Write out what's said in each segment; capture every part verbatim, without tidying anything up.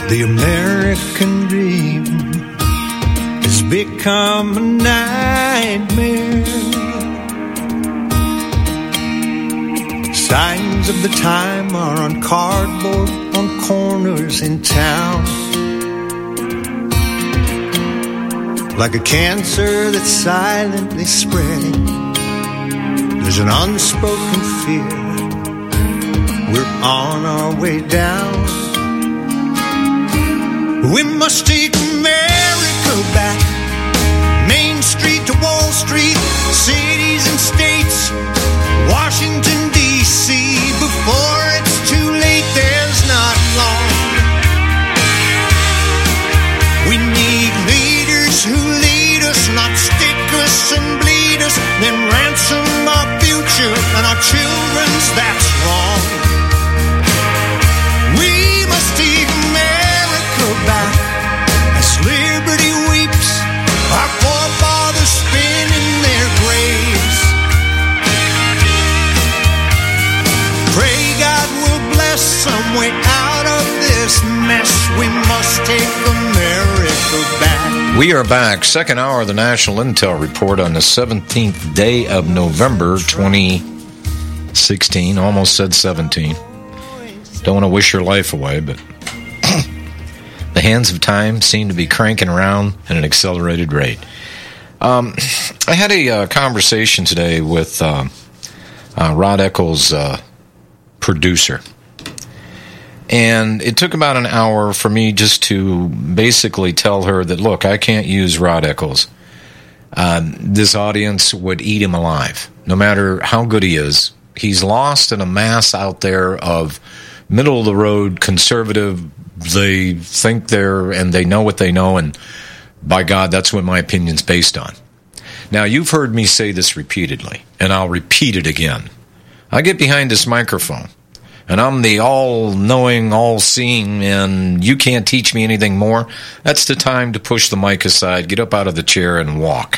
The American dream has become a nightmare. Signs of the time are on cardboard on corners in town. Like a cancer that's silently spreading, there's an unspoken fear. We're on our way down. We must take America back. Main Street to Wall Street, cities and states, Washington, D C Before it's too late, there's not long. We need leaders who lead us, not stick us and bleed us, then ransom our future and our children's. That's wrong. We must take America back as liberty weeps, our forefathers spin in their graves. Pray God will bless some way out of this mess. We must take America back. We are back. Second hour of the National Intel Report on the seventeenth day of November, twenty sixteen. Almost said seventeen. Don't want to wish your life away, but the hands of time seem to be cranking around at an accelerated rate. Um, I had a uh, conversation today with uh, uh, Rod Eccles' uh, producer. And it took about an hour for me just to basically tell her that, look, I can't use Rod Eccles. Uh, this audience would eat him alive. No matter how good he is, he's lost in a mass out there of middle-of-the-road conservative. They think they're, and they know what they know, and by God, that's what my opinion's based on. Now, you've heard me say this repeatedly, and I'll repeat it again. I get behind this microphone, and I'm the all-knowing, all-seeing, and you can't teach me anything more. That's the time to push the mic aside, get up out of the chair, and walk.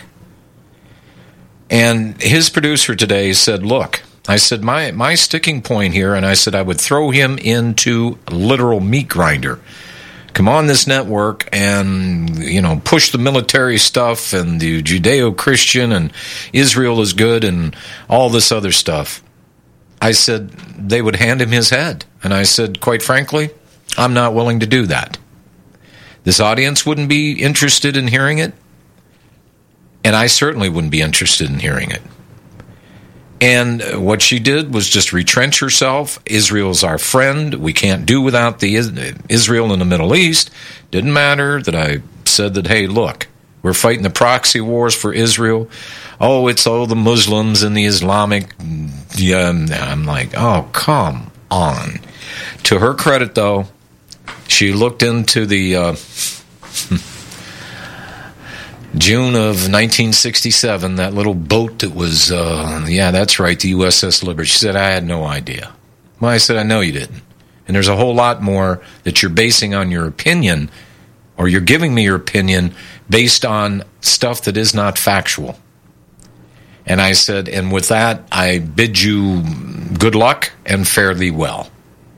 And his producer today said, look, I said, my, my sticking point here, and I said I would throw him into a literal meat grinder. Come on this network and, you know, push the military stuff and the Judeo-Christian and Israel is good and all this other stuff. I said they would hand him his head. And I said, quite frankly, I'm not willing to do that. This audience wouldn't be interested in hearing it. And I certainly wouldn't be interested in hearing it. And what she did was just retrench herself. Israel's our friend. We can't do without the Israel in the Middle East. Didn't matter that I said that, hey, look, we're fighting the proxy wars for Israel. Oh, it's all the Muslims and the Islamic. Yeah, I'm like, oh, come on. To her credit, though, she looked into the uh, June of nineteen sixty-seven, that little boat that was, uh, yeah, that's right, the U S S Liberty. She said, I had no idea. Well, I said, I know you didn't. And there's a whole lot more that you're basing on your opinion, or you're giving me your opinion based on stuff that is not factual. And I said, and with that, I bid you good luck and fare thee well.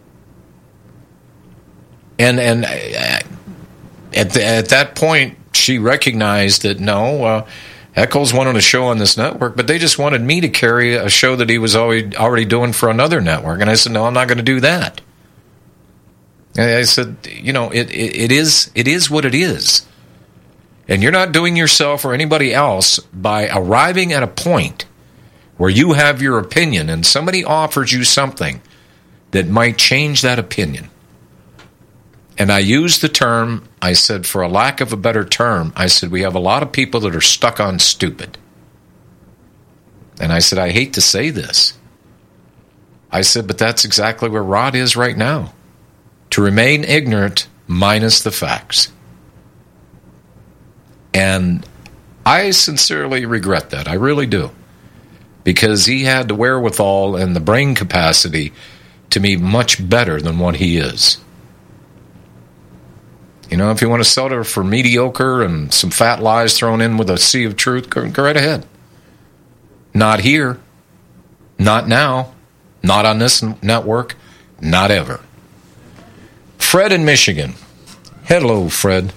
And and at the, at that point, she recognized that, no, uh, Eccles wanted a show on this network, but they just wanted me to carry a show that he was already, already doing for another network. And I said, no, I'm not going to do that. And I said, you know, it, it, it is it is what it is. And you're not doing yourself or anybody else by arriving at a point where you have your opinion and somebody offers you something that might change that opinion. And I used the term, I said, for a lack of a better term, I said, we have a lot of people that are stuck on stupid. And I said, I hate to say this. I said, but that's exactly where Rod is right now. To remain ignorant minus the facts. And I sincerely regret that. I really do. Because he had the wherewithal and the brain capacity to be much better than what he is. You know, if you want to sell it for mediocre and some fat lies thrown in with a sea of truth, go, go right ahead. Not here. Not now. Not on this network. Not ever. Fred in Michigan. Hello, Fred.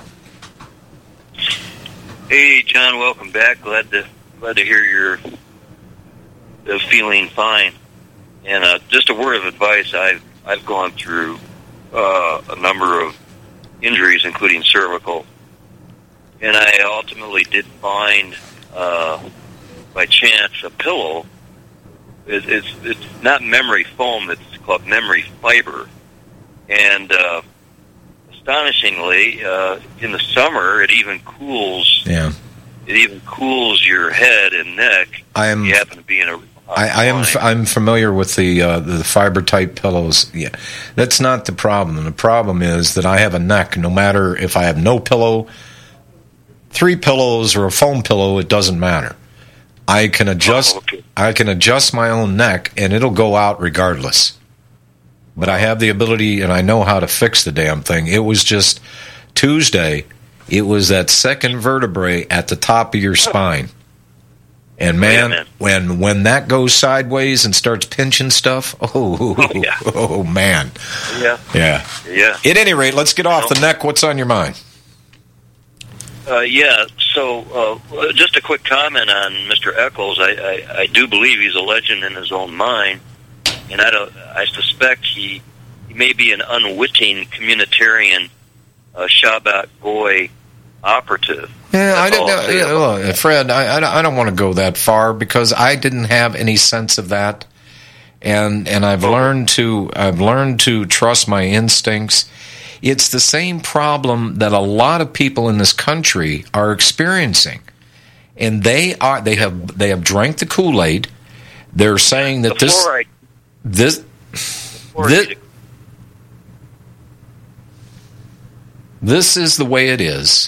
Hey, John. Welcome back. Glad to glad to hear you're uh, feeling fine. And uh, just a word of advice: I've I've gone through uh, a number of injuries, including cervical, and I ultimately did find, uh, by chance, a pillow. It, it's it's not memory foam; it's called memory fiber, and uh, astonishingly, uh, in the summer, it even cools. Yeah. It even cools your head and neck. I am. If you happen to be in a. I, I am. I'm familiar with the uh, the fiber type pillows. Yeah, that's not the problem. The problem is that I have a neck. No matter if I have no pillow, three pillows, or a foam pillow, it doesn't matter. I can adjust. Oh, okay. I can adjust my own neck, and it'll go out regardless. But I have the ability, and I know how to fix the damn thing. It was just Tuesday. It was that second vertebrae at the top of your spine. And man, man, when when that goes sideways and starts pinching stuff, oh, oh, yeah. oh man. Yeah. Yeah. Yeah. At any rate, let's get off the neck. What's on your mind? Uh, yeah, so uh, just a quick comment on Mister Eccles. I, I, I do believe he's a legend in his own mind, and I, don't, I suspect he, he may be an unwitting communitarian uh, Shabbat Goy operative. Yeah, That's I didn't all I'll say know, about look, Fred. I, I don't- I don't want to go that far because I didn't have any sense of that, and and I've learned to I've learned to trust my instincts. It's the same problem that a lot of people in this country are experiencing, and they are they have they have drank the Kool-Aid. They're saying that The this fluoride- this fluoride- this this is the way it is.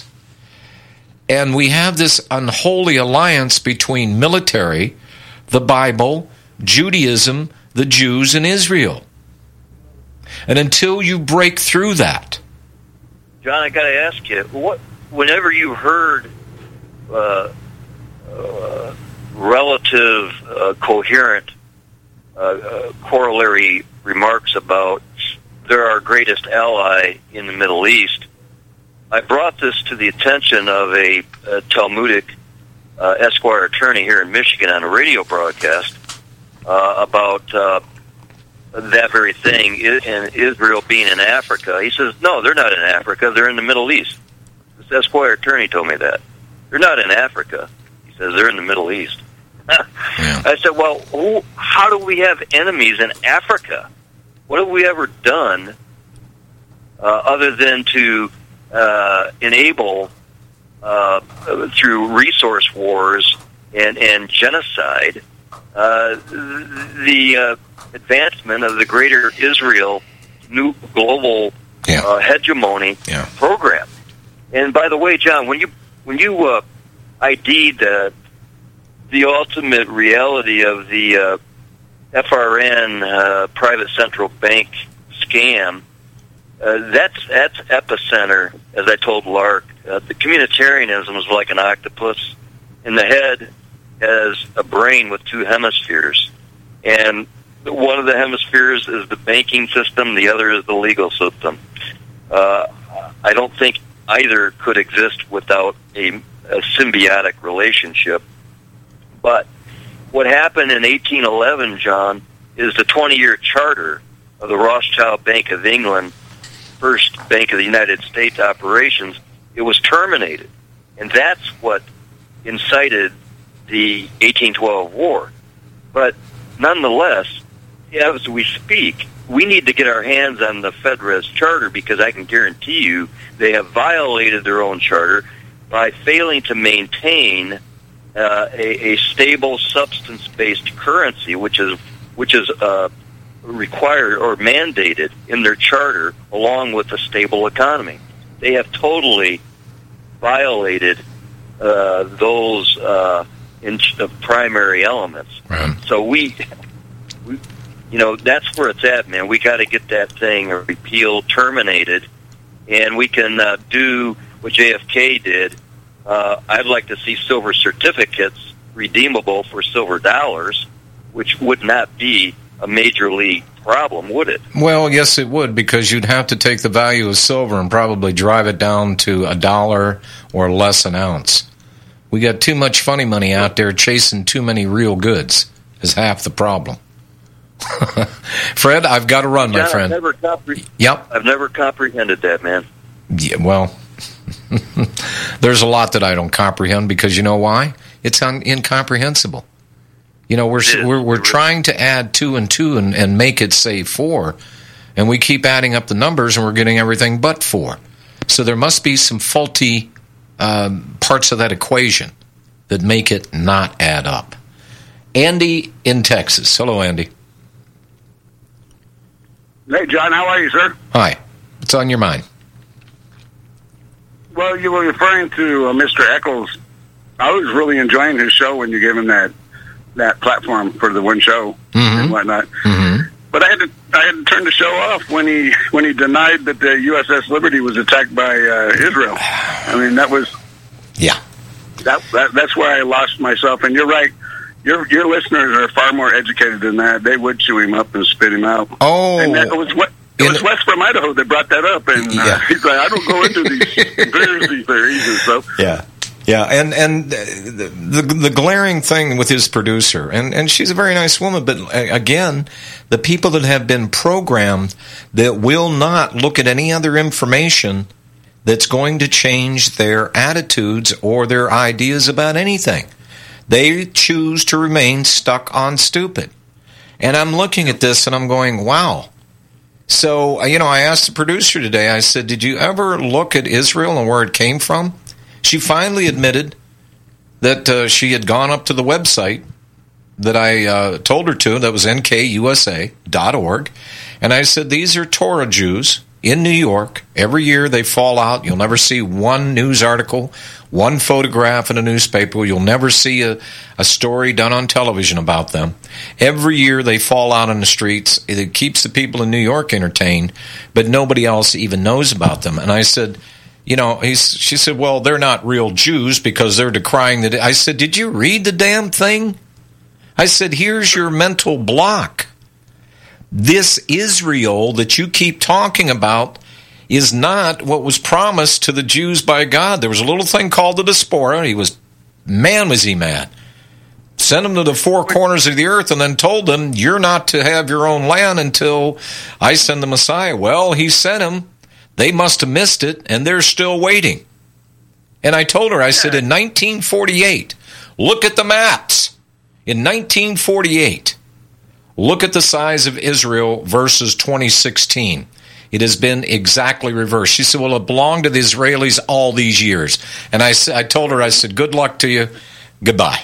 And we have this unholy alliance between military, the Bible, Judaism, the Jews, and Israel. And until you break through that, John, I got to ask you, what? Whenever you heard uh, uh, relative, uh, coherent, uh, uh, corollary remarks about they're our greatest ally in the Middle East, I brought this to the attention of a, a Talmudic uh, Esquire attorney here in Michigan on a radio broadcast uh, about uh, that very thing, and Israel being in Africa. He says, no, they're not in Africa, they're in the Middle East. This Esquire attorney told me that. They're not in Africa. He says, they're in the Middle East. Yeah. I said, well, who, how do we have enemies in Africa? What have we ever done uh, other than to uh, enable, uh, through resource wars and, and genocide, uh, the uh, advancement of the greater Israel new global Yeah. uh, hegemony Yeah. program? And by the way, John, when you when you uh, I D'd uh, the ultimate reality of the uh, F R N uh, private central bank scam, uh, that's that's epicenter. As I told Lark, uh, the communitarianism is like an octopus, and the head has a brain with two hemispheres, and one of the hemispheres is the banking system, the other is the legal system. Uh, I don't think either could exist without a, a symbiotic relationship. But what happened in eighteen eleven, John, is the twenty-year charter of the Rothschild Bank of England, first Bank of the United States operations. It was terminated. And that's what incited the eighteen twelve war. But nonetheless, as we speak, we need to get our hands on the FedRes charter, because I can guarantee you they have violated their own charter by failing to maintain uh, a, a stable substance-based currency, which is which is uh, required or mandated in their charter, along with a stable economy. They have totally violated uh, those uh, in, uh, primary elements. Right. So we, we, you know, that's where it's at, man. We got to get that thing repealed, terminated, and we can uh, do what J F K did. Uh, I'd like to see silver certificates redeemable for silver dollars, which would not be a major league problem, would it? Well, yes, it would, because you'd have to take the value of silver and probably drive it down to a dollar or less an ounce. We got too much funny money out there chasing too many real goods is half the problem. Fred, I've got to run, my John, friend. I've never, compre- yep. I've never comprehended that, man. Yeah, well, there's a lot that I don't comprehend because you know why? It's un- incomprehensible. You know, we're we're we're trying to add two and two and, and make it say four, and we keep adding up the numbers and we're getting everything but four. So there must be some faulty um, parts of that equation that make it not add up. Andy in Texas. Hello, Andy. Hey, John, how are you, sir? Hi. What's on your mind? Well, you were referring to uh, Mister Eccles. I was really enjoying his show when you gave him that that platform for the one show mm-hmm. and whatnot. Mm-hmm. But I had to I had to turn the show off when he when he denied that the U S S Liberty was attacked by uh, Israel. I mean, that was yeah. That, that that's where I lost myself. And you're right. Your your listeners are far more educated than that. They would chew him up and spit him out. Oh, and that, it was what. It was Wes from Idaho that brought that up, and uh, yeah. he's like, I don't go into these conspiracy theories and stuff. Yeah, yeah, and and the, the the glaring thing with his producer, and, and she's a very nice woman, but again, the people that have been programmed that will not look at any other information that's going to change their attitudes or their ideas about anything. They choose to remain stuck on stupid. And I'm looking at this and I'm going, wow. So, you know, I asked the producer today, I said, did you ever look at Israel and where it came from? She finally admitted that uh, she had gone up to the website that I uh, told her to, that was N K U S A dot org, and I said, these are Torah Jews in New York. Every year they fall out. You'll never see one news article, one photograph in a newspaper. You'll never see a, a story done on television about them. Every year they fall out on the streets. It keeps the people in New York entertained, but nobody else even knows about them. And I said, you know, he's, she said, well, they're not real Jews because they're decrying the... I said, did you read the damn thing? I said, here's your mental block. This Israel that you keep talking about is not what was promised to the Jews by God. There was a little thing called the diaspora. He was, man, was he mad. Sent them to the four corners of the earth and then told them, you're not to have your own land until I send the Messiah. Well, he sent them. They must have missed it, and they're still waiting. And I told her, I said, in nineteen forty-eight, look at the maps. In nineteen forty-eight, look at the size of Israel versus twenty sixteen. It has been exactly reversed. She said, well, it belonged to the Israelis all these years. And I, I told her, I said, good luck to you. Goodbye.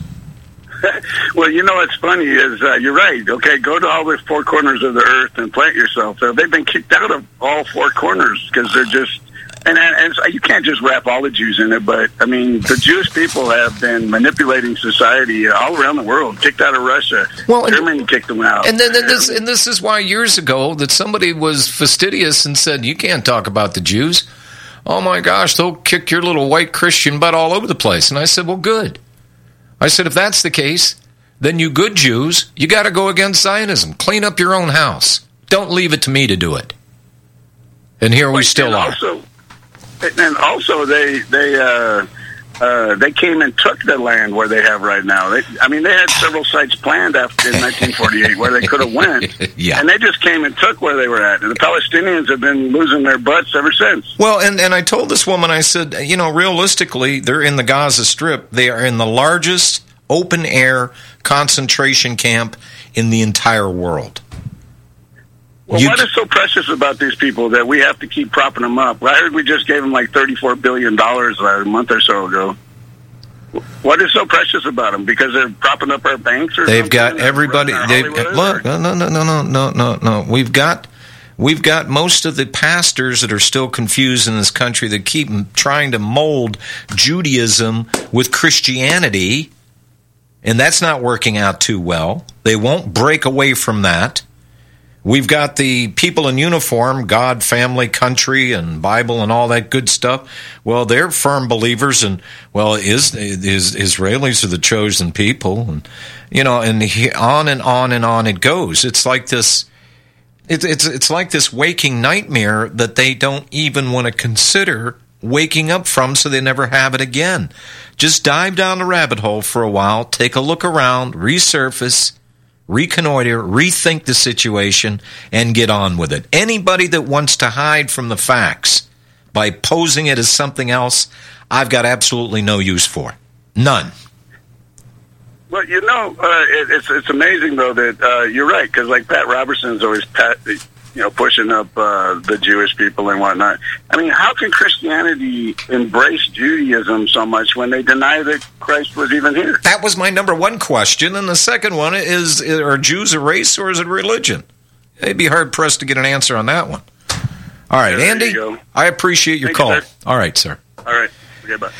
Well, you know what's funny is uh, you're right. Okay, go to all the four corners of the earth and plant yourself. So they've been kicked out of all four corners because they're just... And, and you can't just wrap all the Jews in it, but, I mean, the Jewish people have been manipulating society all around the world, kicked out of Russia. Well, Germany kicked them out. And then and this, and this is why years ago that somebody was fastidious and said, you can't talk about the Jews. Oh, my gosh, they'll kick your little white Christian butt all over the place. And I said, well, good. I said, if that's the case, then you good Jews, you got to go against Zionism. Clean up your own house. Don't leave it to me to do it. And here we still are. Also, And also, they they uh, uh, they came and took the land where they have right now. They, I mean, they had several sites planned after in nineteen forty-eight where they could have went, yeah. and they just came and took where they were at. And the Palestinians have been losing their butts ever since. Well, and, and I told this woman, I said, you know, realistically, they're in the Gaza Strip. They are in the largest open-air concentration camp in the entire world. Well, you, what is so precious about these people that we have to keep propping them up? I heard we just gave them like thirty-four billion dollars a month or so ago. What is so precious about them? Because they're propping up our banks or they've something? got everybody. They've, look, no, no, no, no, no, no, no, no. We've got, we've got most of the pastors that are still confused in this country that keep trying to mold Judaism with Christianity, and that's not working out too well. They won't break away from that. We've got the people in uniform, God, family, country, and Bible, and all that good stuff. Well, they're firm believers, and well, is, is Israelis are the chosen people, and you know, and he, on and on and on it goes. It's like this It's it's it's like this waking nightmare that they don't even want to consider waking up from, so they never have it again. Just dive down the rabbit hole for a while, take a look around, resurface, reconnoiter, rethink the situation, and get on with it. Anybody that wants to hide from the facts by posing it as something else, I've got absolutely no use for. None. Well, you know, uh, it, it's it's amazing though that uh, you're right, because like Pat Robertson's always pat, you know, pushing up uh, the Jewish people and whatnot. I mean, how can Christianity embrace Judaism so much when they deny that Christ was even here? That was my number one question, and the second one is: are Jews a race or is it a religion? They'd be hard pressed to get an answer on that one. All right, there Andy, you I appreciate your Thank call. You, All right, sir. All right, okay, bye.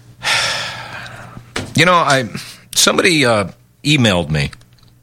You know, I. Somebody uh, emailed me,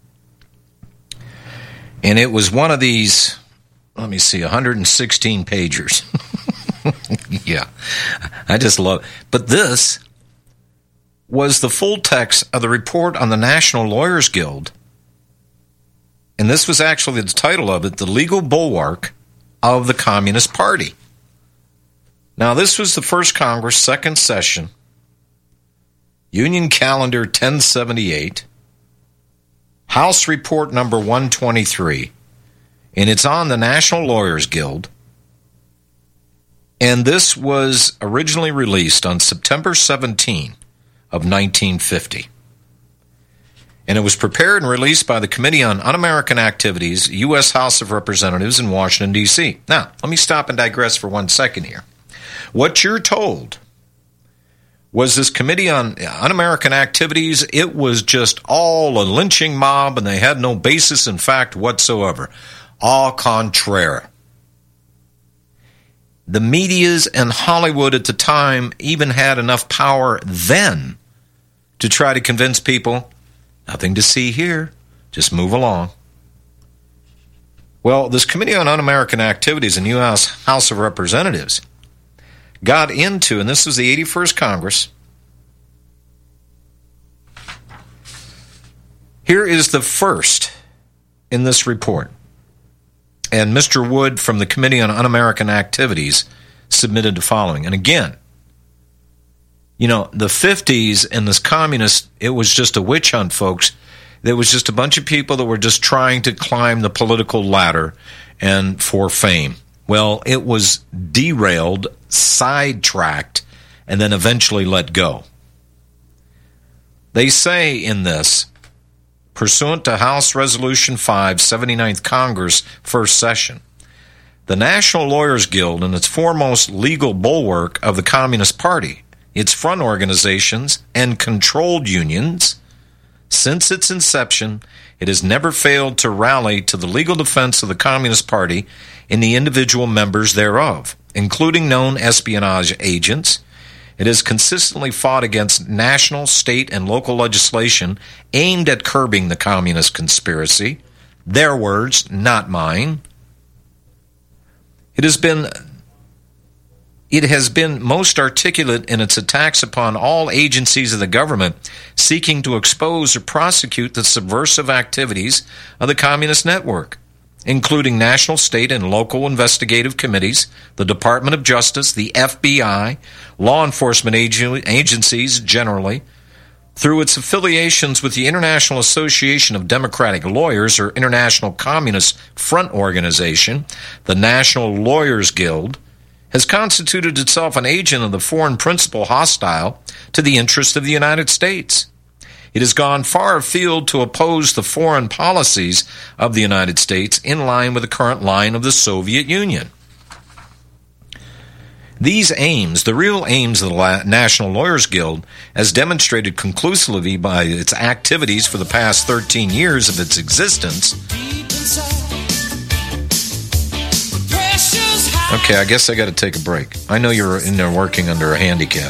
and it was one of these, let me see, one hundred sixteen pagers. Yeah, I just love it. But this was the full text of the report on the National Lawyers Guild, and this was actually the title of it, The Legal Bulwark of the Communist Party. Now, this was the first Congress, second session, Union Calendar ten seventy-eight, House Report number one twenty-three, and it's on the National Lawyers Guild. And this was originally released on September seventeenth of nineteen fifty. And it was prepared and released by the Committee on Un-American Activities, U S House of Representatives in Washington, D C Now, let me stop and digress for one second here. What you're told was this Committee on Un-American Activities, it was just all a lynching mob, and they had no basis in fact whatsoever. Au contraire. The medias and Hollywood at the time even had enough power then to try to convince people, nothing to see here, just move along. Well, this Committee on Un-American Activities in U S House of Representatives got into, and this was the eighty-first Congress. Here is the first in this report. And Mister Wood from the Committee on Un-American Activities submitted the following. And again, you know, the fifties and this communist, it was just a witch hunt, folks. There was just a bunch of people that were just trying to climb the political ladder and for fame. Well, it was derailed, sidetracked, and then eventually let go. They say in this, pursuant to House Resolution five, seventy-ninth Congress, first session, the National Lawyers Guild and its foremost legal bulwark of the Communist Party, its front organizations, and controlled unions, since its inception, it has never failed to rally to the legal defense of the Communist Party and the individual members thereof, including known espionage agents. It has consistently fought against national, state, and local legislation aimed at curbing the communist conspiracy. Their words, not mine. It has been It has been most articulate in its attacks upon all agencies of the government seeking to expose or prosecute the subversive activities of the communist network, including national, state, and local investigative committees, the Department of Justice, the F B I, law enforcement agencies generally, through its affiliations with the International Association of Democratic Lawyers, or International Communist Front Organization, the National Lawyers Guild, has constituted itself an agent of the foreign principle hostile to the interests of the United States. It has gone far afield to oppose the foreign policies of the United States in line with the current line of the Soviet Union. These aims, the real aims of the National Lawyers Guild, as demonstrated conclusively by its activities for the past thirteen years of its existence. Okay, I guess I got to take a break. I know you're in there working under a handicap.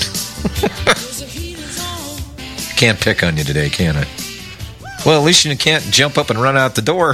Can't pick on you today, can I? Well, at least you can't jump up and run out the door.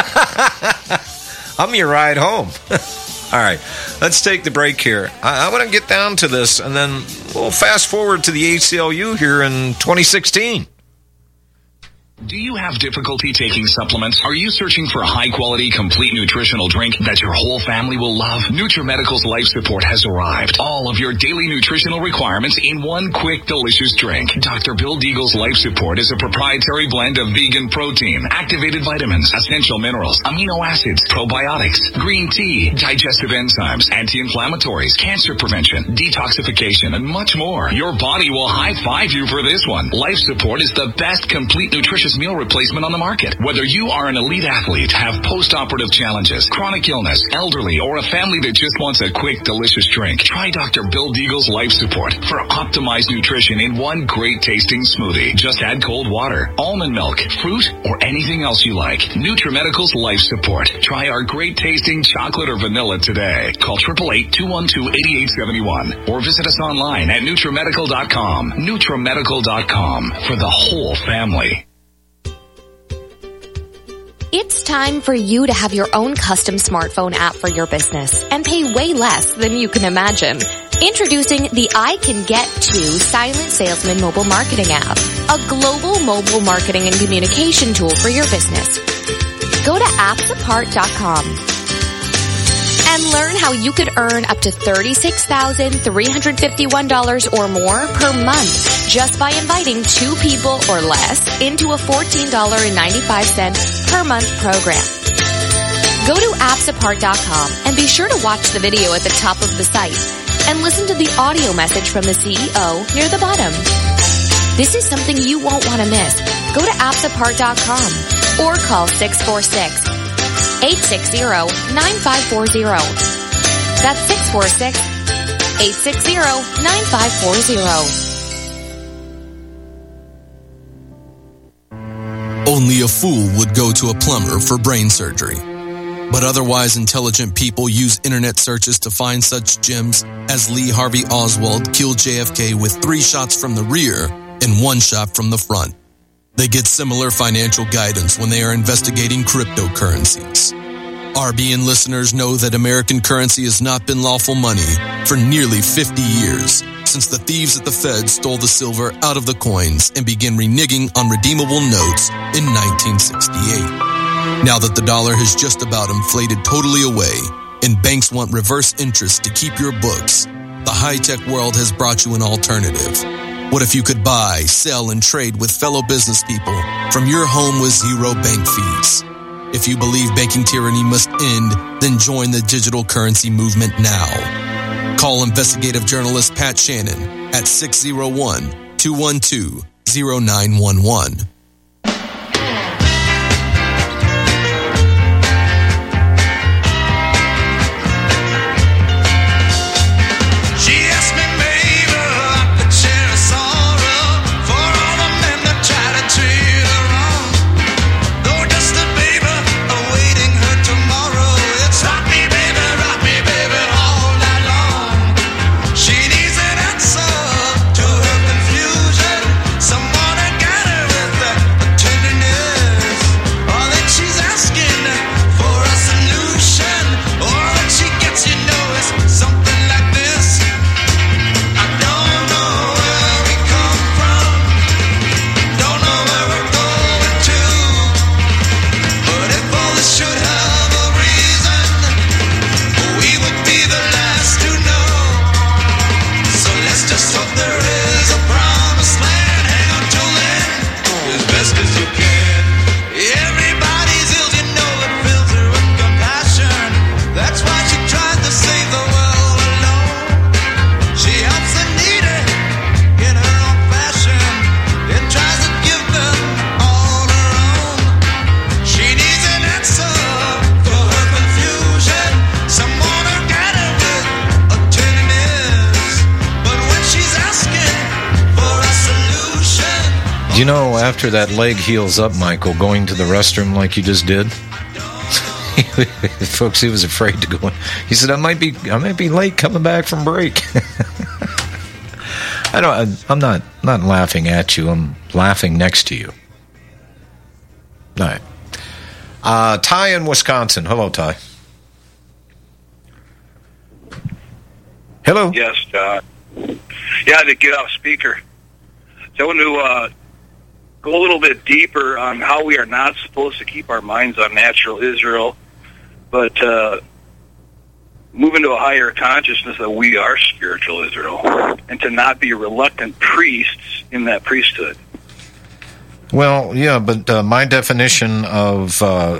I'm your ride home. All right, let's take the break here. I, I want to get down to this, and then we'll fast forward to the A C L U here in twenty sixteen. Do you have difficulty taking supplements? Are you searching for a high-quality, complete nutritional drink that your whole family will love? NutriMedical's Life Support has arrived. All of your daily nutritional requirements in one quick, delicious drink. Doctor Bill Deagle's Life Support is a proprietary blend of vegan protein, activated vitamins, essential minerals, amino acids, probiotics, green tea, digestive enzymes, anti-inflammatories, cancer prevention, detoxification, and much more. Your body will high-five you for this one. Life Support is the best complete nutritious meal replacement on the market. Whether you are an elite athlete, have post-operative challenges, chronic illness, elderly, or a family that just wants a quick, delicious drink, try Doctor Bill Deagle's Life Support for optimized nutrition in one great tasting smoothie. Just add cold water, almond milk, fruit, or anything else you like. NutriMedical's Life Support. Try our great tasting chocolate or vanilla today. Call eight eight eight, two one two, eight eight seven one or visit us online at NutriMedical dot com. NutriMedical dot com for the whole family. It's time for you to have your own custom smartphone app for your business and pay way less than you can imagine. Introducing the I Can Get To Silent Salesman mobile marketing app, a global mobile marketing and communication tool for your business. Go to apps apart dot com and learn how you could earn up to thirty-six thousand three hundred fifty-one dollars or more per month just by inviting two people or less into a fourteen dollars and ninety-five cents per month program. Go to apps apart dot com and be sure to watch the video at the top of the site and listen to the audio message from the C E O near the bottom. This is something you won't want to miss. Go to apps apart dot com or call six four six, eight six zero, nine five four zero. That's six four six, eight six zero, nine five four zero. Only a fool would go to a plumber for brain surgery. But otherwise intelligent people use internet searches to find such gems as Lee Harvey Oswald killed J F K with three shots from the rear and one shot from the front. They get similar financial guidance when they are investigating cryptocurrencies. R B N listeners know that American currency has not been lawful money for nearly fifty years, since the thieves at the Fed stole the silver out of the coins and began reneging on redeemable notes in nineteen sixty-eight. Now that the dollar has just about inflated totally away and banks want reverse interest to keep your books, the high-tech world has brought you an alternative. What if you could buy, sell, and trade with fellow business people from your home with zero bank fees? If you believe banking tyranny must end, then join the digital currency movement now. Call investigative journalist Pat Shannon at six oh one, two one two, oh nine one one. You know, after that leg heals up, Michael, going to the restroom like you just did, folks, he was afraid to go in. He said, I might be I might be late coming back from break. I don't I'm not not laughing at you, I'm laughing next to you. All right. Uh, Ty in Wisconsin. Hello, Ty. Hello. Yes, John. Yeah, to get off speaker. So I want to uh, go a little bit deeper on how we are not supposed to keep our minds on natural Israel, but uh, move into a higher consciousness that we are spiritual Israel, and to not be reluctant priests in that priesthood. Well, yeah, but uh, my definition of uh,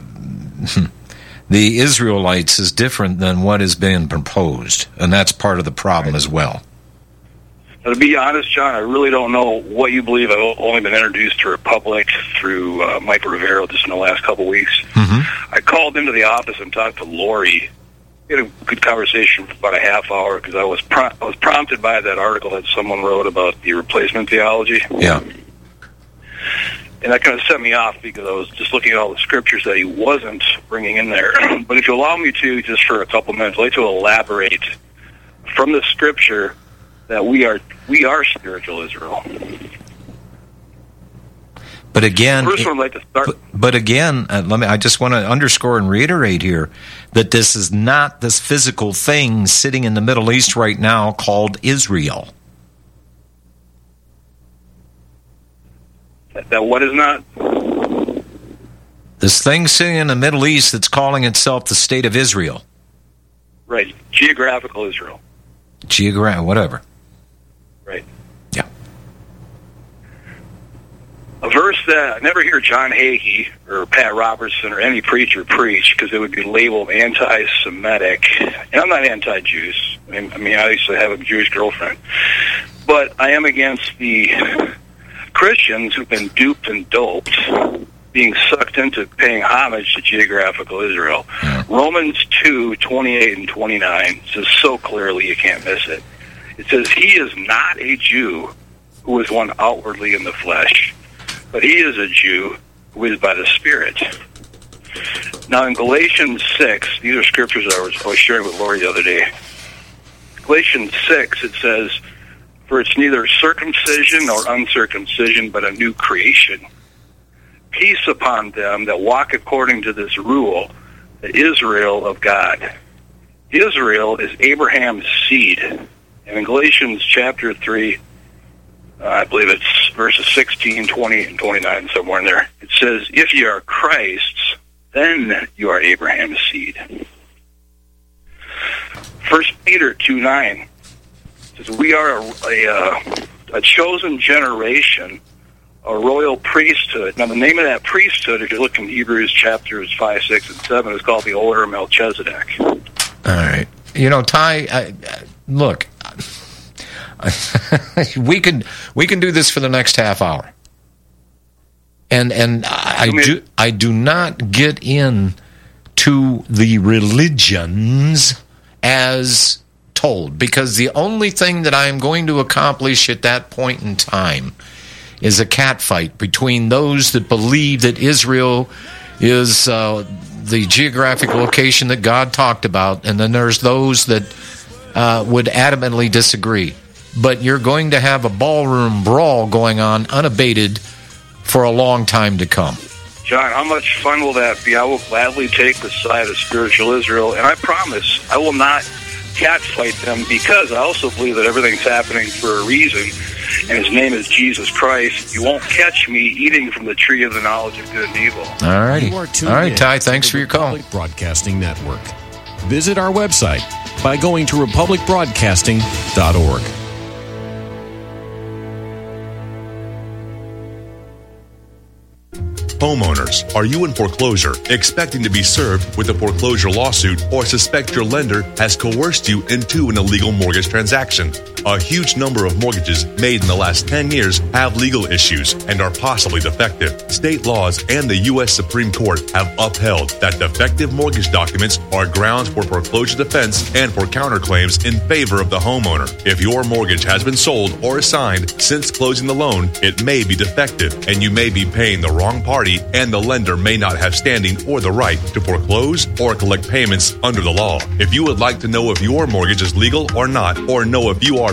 the Israelites is different than what is being proposed, and that's part of the problem as well. Now, to be honest, John, I really don't know what you believe. I've only been introduced to Republic through uh, Mike Rivero just in the last couple of weeks. Mm-hmm. I called into the office and talked to Lori. We had a good conversation for about a half hour because I was pro- I was prompted by that article that someone wrote about the replacement theology. Yeah. And that kind of set me off because I was just looking at all the scriptures that he wasn't bringing in there. But if you allow me to, just for a couple minutes, I'd like to elaborate from the scripture that we are we are spiritual Israel. But again, First one, I'd like to start. But, but again, uh, let me. I just want to underscore and reiterate here that this is not this physical thing sitting in the Middle East right now called Israel. That, that what is not? This thing sitting in the Middle East that's calling itself the State of Israel. Right, geographical Israel. Geogra- whatever. Right. Yeah. A verse that I never hear John Hagee or Pat Robertson or any preacher preach because it would be labeled anti-Semitic. And I'm not anti-Jews. I mean, I mean, I used to have a Jewish girlfriend. But I am against the Christians who've been duped and doped, being sucked into paying homage to geographical Israel. Yeah. Romans two, twenty-eight and twenty-nine says so clearly you can't miss it. It says, he is not a Jew who is one outwardly in the flesh, but he is a Jew who is by the Spirit. Now in Galatians six, these are scriptures I was, I was sharing with Lori the other day. Galatians six, it says, for it's neither circumcision nor uncircumcision, but a new creation. Peace upon them that walk according to this rule, the Israel of God. Israel is Abraham's seed. And in Galatians chapter three, uh, I believe it's verses sixteen, twenty, and twenty-nine, somewhere in there, it says, if you are Christ's, then you are Abraham's seed. First Peter two nine says, we are a, a, a chosen generation, a royal priesthood. Now, the name of that priesthood, if you look in Hebrews chapters five, six, and seven, is called the Order of Melchizedek. All right. You know, Ty, I, I, look, we can we can do this for the next half hour, and and I, I do I do not get in to the religions as told, because the only thing that I am going to accomplish at that point in time is a catfight between those that believe that Israel is uh, the geographic location that God talked about, and then there's those that uh, would adamantly disagree. But you're going to have a ballroom brawl going on unabated for a long time to come. John, how much fun will that be? I will gladly take the side of spiritual Israel, and I promise I will not catfight them, because I also believe that everything's happening for a reason, and his name is Jesus Christ. You won't catch me eating from the tree of the knowledge of good and evil. All righty. All right, Ty, thanks for your call. Republic Broadcasting Network. Visit our website by going to republic broadcasting dot org. Homeowners, are you in foreclosure, expecting to be served with a foreclosure lawsuit, or suspect your lender has coerced you into an illegal mortgage transaction? A huge number of mortgages made in the last ten years have legal issues and are possibly defective. State laws and the U S Supreme Court have upheld that defective mortgage documents are grounds for foreclosure defense and for counterclaims in favor of the homeowner. If your mortgage has been sold or assigned since closing the loan, it may be defective, and you may be paying the wrong party, and the lender may not have standing or the right to foreclose or collect payments under the law. If you would like to know if your mortgage is legal or not, or know if you are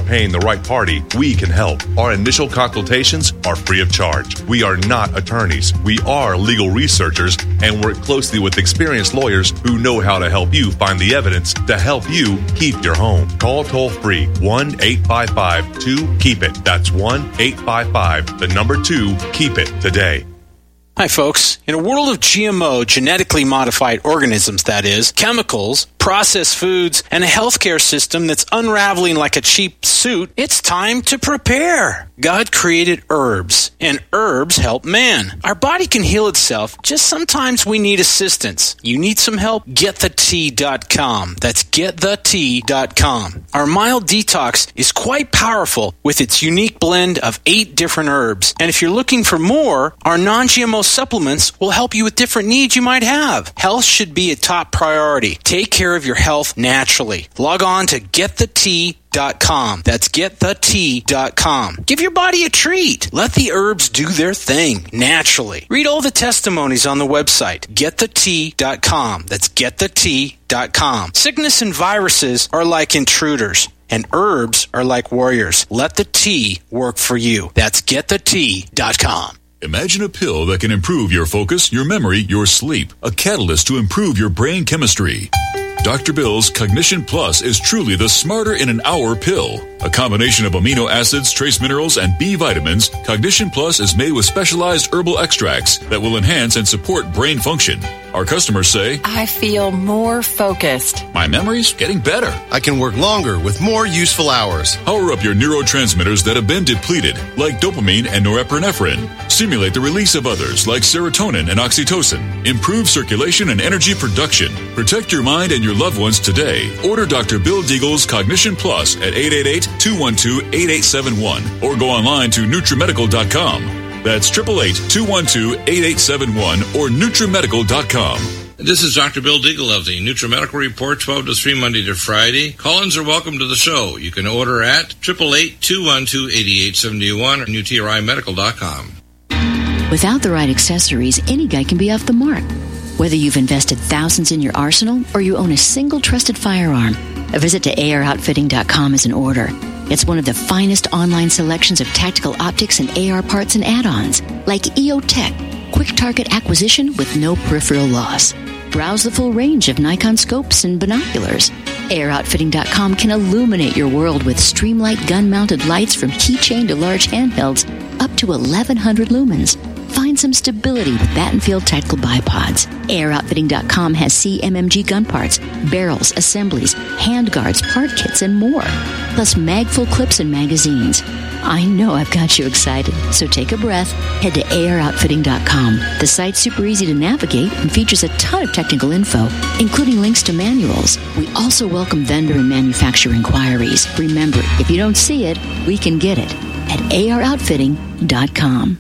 paying the right party, we can help. Our initial consultations are free of charge. We are not attorneys. We are legal researchers and work closely with experienced lawyers who know how to help you find the evidence to help you keep your home. Call toll free one eight five five two keep it. That's one eight five five, the number two, keep it today. Hi, folks. In a world of G M O, genetically modified organisms, that is, chemicals, processed foods, and a healthcare system that's unraveling like a cheap suit, it's time to prepare. God created herbs, and herbs help man. Our body can heal itself, just sometimes we need assistance. You need some help? get the tea dot com. That's get the tea dot com. Our mild detox is quite powerful with its unique blend of eight different herbs. And if you're looking for more, our non-G M O supplements will help you with different needs you might have. Health should be a top priority. Take care of your health naturally. Log on to get the tea dot com. That's get the tea dot com. Give your body a treat. Let the herbs do their thing naturally. Read all the testimonies on the website, get the tea dot com. That's get the tea dot com. Sickness and viruses are like intruders, and herbs are like warriors. Let the tea work for you. That's get the tea dot com. Imagine a pill that can improve your focus, your memory, your sleep. A catalyst to improve your brain chemistry. Doctor Bill's Cognition Plus is truly the smarter in an hour pill. A combination of amino acids, trace minerals, and B vitamins, Cognition Plus is made with specialized herbal extracts that will enhance and support brain function. Our customers say, I feel more focused. My memory's getting better. I can work longer with more useful hours. Power up your neurotransmitters that have been depleted, like dopamine and norepinephrine. Stimulate the release of others, like serotonin and oxytocin. Improve circulation and energy production. Protect your mind and your loved ones today. Order Doctor Bill Deagle's Cognition Plus at eight eight eight, two one two, eight eight seven one or go online to Nutrimedical dot com. That's eight eight eight, two one two, eight eight seven one or Nutrimedical dot com. This is Doctor Bill Deagle of the Nutrimedical Report, twelve to three, Monday to Friday. Call-ins are welcome to the show. You can order at eight eight eight, two one two, eight eight seven one or N U T R I medical dot com. Without the right accessories, any guy can be off the mark. Whether you've invested thousands in your arsenal or you own a single trusted firearm, a visit to A R outfitting dot com is in order. It's one of the finest online selections of tactical optics and A R parts and add-ons, like E O Tech, quick target acquisition with no peripheral loss. Browse the full range of Nikon scopes and binoculars. A R outfitting dot com can illuminate your world with Streamlight gun-mounted lights from keychain to large handhelds up to eleven hundred lumens. Find some stability with Battenfield Tactical Bipods. A R outfitting dot com has C M M G gun parts, barrels, assemblies, handguards, part kits, and more. Plus mag-full clips and magazines. I know I've got you excited, so take a breath. Head to A R outfitting dot com. The site's super easy to navigate and features a ton of technical info, including links to manuals. We also welcome vendor and manufacturer inquiries. Remember, if you don't see it, we can get it at A R outfitting dot com.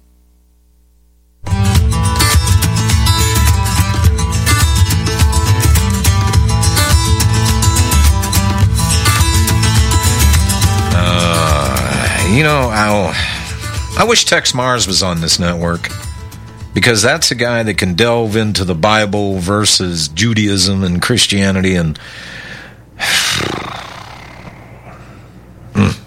You know, I, I wish Tex Mars was on this network, because that's a guy that can delve into the Bible versus Judaism and Christianity and mm.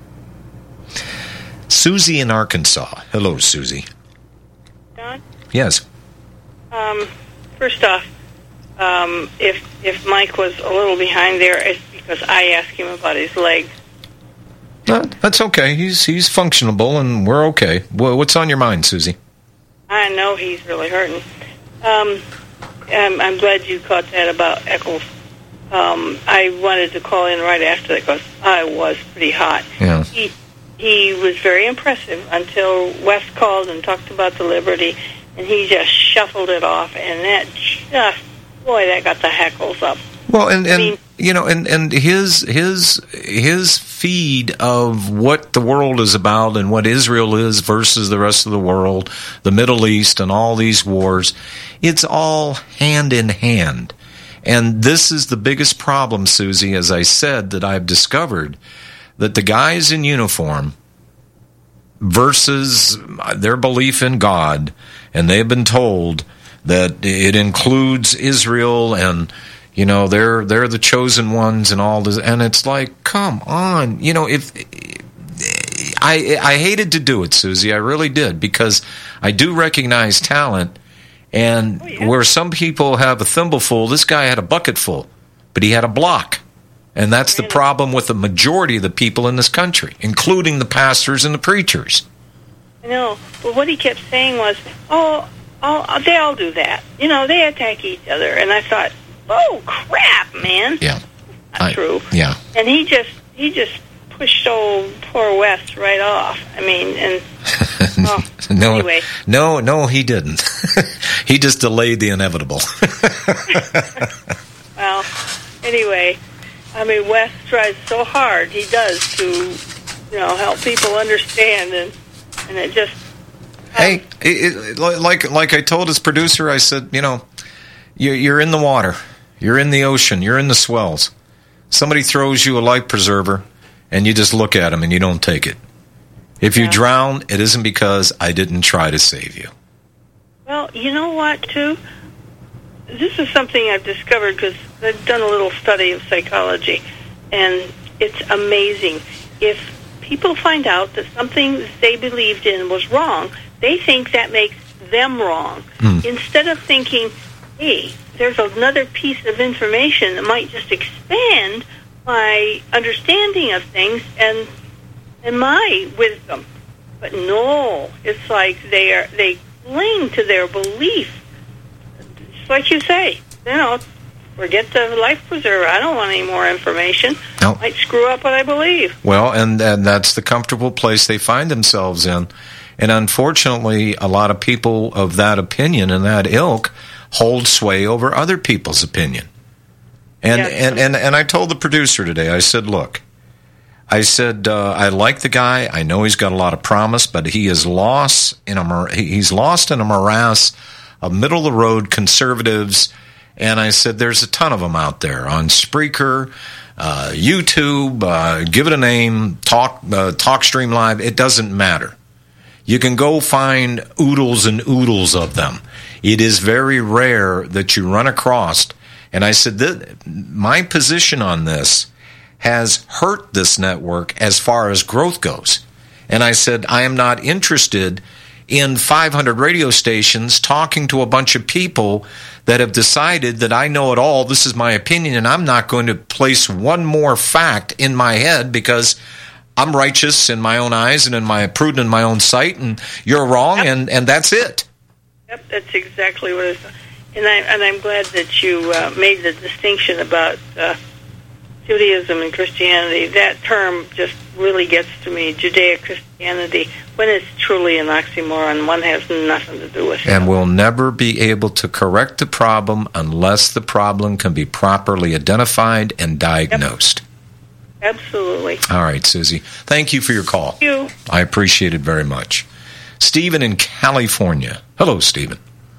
Susie in Arkansas. Hello, Susie. Don? Yes. Um, first off, um, if if Mike was a little behind there, it's because I asked him about his leg. No, that's okay. He's he's functionable, and we're okay. What's on your mind, Susie? I know he's really hurting. Um, I'm, I'm glad you caught that about Eccles. Um, I wanted to call in right after that because I was pretty hot. Yeah. He he was very impressive until Wes called and talked about the Liberty, and he just shuffled it off, and that just, boy, that got the hackles up. Well, and, and I mean, you know, and, and his his his feed of what the world is about and what Israel is versus the rest of the world, the Middle East and all these wars, it's all hand in hand. And this is the biggest problem, Susie, as I said, that I've discovered, that the guys in uniform versus their belief in God, and they've been told that it includes Israel and, You know, they're they're the chosen ones and all this, and it's like, come on, you know, if I I hated to do it, Susie, I really did, because I do recognize talent, and oh, yeah. where some people have a thimbleful, this guy had a bucketful, but he had a block, and that's really? the problem with the majority of the people in this country, including the pastors and the preachers. I know, but what he kept saying was, oh, oh, they all do that, you know, they attack each other, and I thought, oh crap, man! Yeah, not I, true. Yeah, and he just he just pushed old poor West right off. I mean, and well, no, anyway, no, no, he didn't. He just delayed the inevitable. Well, anyway, I mean, West tries so hard. He does to, you know, help people understand, and and it just. Um, hey, it, it, like like I told his producer, I said, you know, you're, you're in the water. You're in the ocean. You're in the swells. Somebody throws you a life preserver, and you just look at them and you don't take it. If you yeah. drown, it isn't because I didn't try to save you. Well, you know what, too? This is something I've discovered because I've done a little study of psychology, and it's amazing. If people find out that something they believed in was wrong, they think that makes them wrong. Hmm. Instead of thinking, hey, there's another piece of information that might just expand my understanding of things and and my wisdom. But no, it's like they are they cling to their belief. It's like you say, you know, forget the life preserver. I don't want any more information. Nope. Might screw up what I believe. Well, and, and that's the comfortable place they find themselves in. And unfortunately, a lot of people of that opinion and that ilk hold sway over other people's opinion. And, yes. and, and, and I told the producer today, I said, look, I said, uh, I like the guy. I know he's got a lot of promise, but he is lost in a, he's lost in a morass of middle-of-the-road conservatives. And I said, there's a ton of them out there on Spreaker, uh, YouTube, uh, give it a name, Talk, uh, TalkStream Live. It doesn't matter. You can go find oodles and oodles of them. It is very rare that you run across. And I said, that my position on this has hurt this network as far as growth goes. And I said, I am not interested in five hundred radio stations talking to a bunch of people that have decided that I know it all, this is my opinion, and I'm not going to place one more fact in my head because I'm righteous in my own eyes and in my prudent in my own sight, and you're wrong, yep. and, and that's it. Yep, that's exactly what it is. And, I, and I'm glad that you uh, made the distinction about uh, Judaism and Christianity. That term just really gets to me, Judeo-Christianity, when it's truly an oxymoron. One has nothing to do with it. And we'll never be able to correct the problem unless the problem can be properly identified and diagnosed. Yep. Absolutely. All right, Susie. Thank you for your call. Thank you. I appreciate it very much. Stephen in California. Hello, Stephen.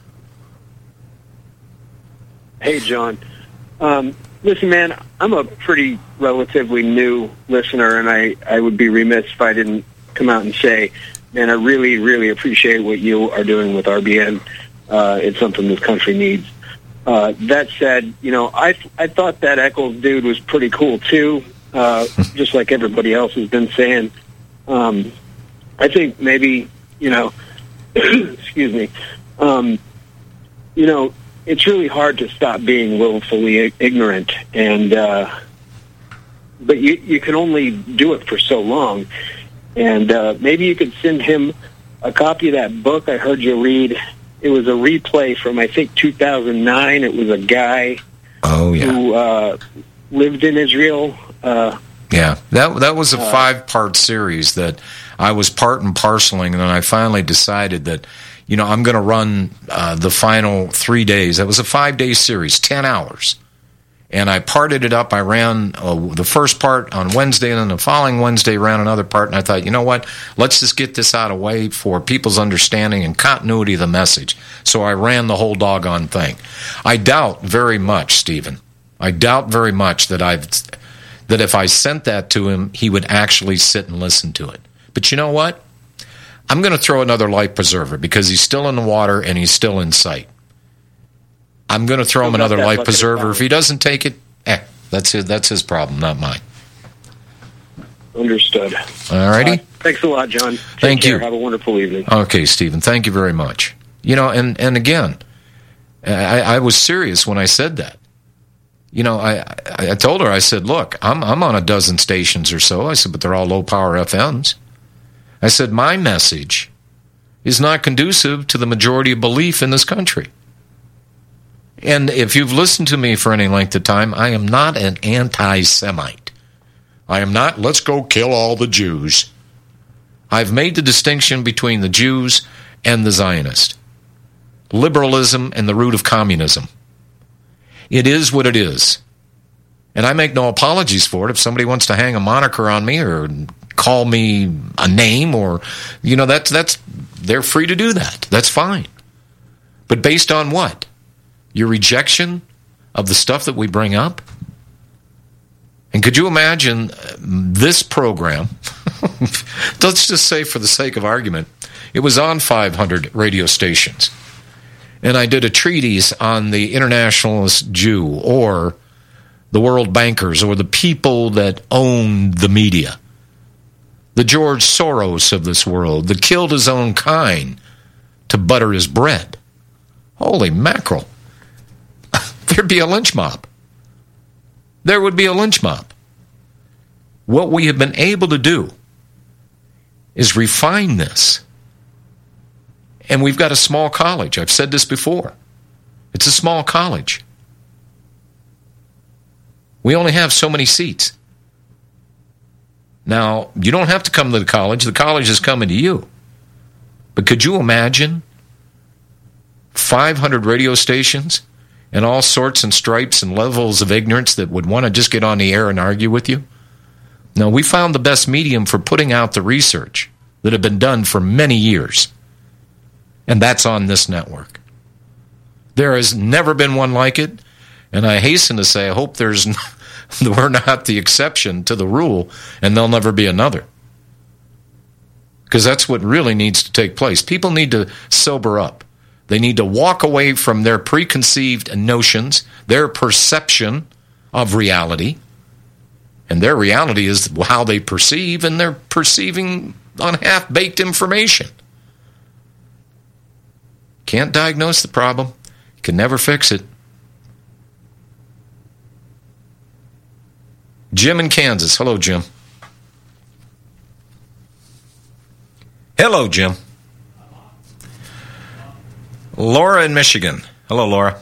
Hey, John. Um, listen, man, I'm a pretty relatively new listener, and I, I would be remiss if I didn't come out and say, man, I really, really appreciate what you are doing with R B N. Uh, it's something this country needs. Uh, that said, you know, I, I thought that Eccles dude was pretty cool, too, uh, just like everybody else has been saying. Um, I think maybe, you know, excuse me, um, you know, it's really hard to stop being willfully ignorant, and uh, but you you can only do it for so long. And uh, maybe you could send him a copy of that book I heard you read. It was a replay from, I think, two thousand nine. It was a guy oh, yeah. who uh, lived in Israel. Uh, yeah, that that was a uh, five-part series that I was part and parceling, and then I finally decided that, you know, I'm going to run uh, the final three days. That was a five-day series, ten hours. And I parted it up. I ran uh, the first part on Wednesday, and then the following Wednesday ran another part. And I thought, you know what? Let's just get this out of the way for people's understanding and continuity of the message. So I ran the whole doggone thing. I doubt very much, Stephen. I doubt very much that I've that if I sent that to him, he would actually sit and listen to it. But you know what? I'm going to throw another life preserver because he's still in the water and he's still in sight. I'm going to throw him How about another that life bucket of preserver. time? If he doesn't take it, eh, that's his, that's his problem, not mine. Understood. All righty. Uh, thanks a lot, John. Take Thank care. you. Have a wonderful evening. Okay, Stephen, thank you very much. You know, and, and again, I, I was serious when I said that. You know, I, I told her, I said, look, I'm I'm on a dozen stations or so. I said, but they're all low-power F Ms. I said, my message is not conducive to the majority of belief in this country. And if you've listened to me for any length of time, I am not an anti-Semite. I am not, let's go kill all the Jews. I've made the distinction between the Jews and the Zionist. Liberalism and the root of communism. It is what it is. And I make no apologies for it. If somebody wants to hang a moniker on me or call me a name or, you know, that's, that's, they're free to do that. That's fine. But based on what? Your rejection of the stuff that we bring up? And could you imagine this program, let's just say for the sake of argument, it was on five hundred radio stations. And I did a treatise on the internationalist Jew or the world bankers or the people that own the media. The George Soros of this world that killed his own kind to butter his bread. Holy mackerel. There'd be a lynch mob. There would be a lynch mob. What we have been able to do is refine this. And we've got a small college. I've said this before. It's a small college. We only have so many seats. Now, you don't have to come to the college. The college is coming to you. But could you imagine five hundred radio stations and all sorts and stripes and levels of ignorance that would want to just get on the air and argue with you? No, we found the best medium for putting out the research that had been done for many years. And that's on this network. There has never been one like it, and I hasten to say I hope there's we're not the exception to the rule, and there'll never be another. Because that's what really needs to take place. People need to sober up. They need to walk away from their preconceived notions, their perception of reality, and their reality is how they perceive, and they're perceiving on half-baked information. Can't diagnose the problem. Can never fix it. Jim in Kansas. Hello, Jim. Hello, Jim. Laura in Michigan. Hello, Laura.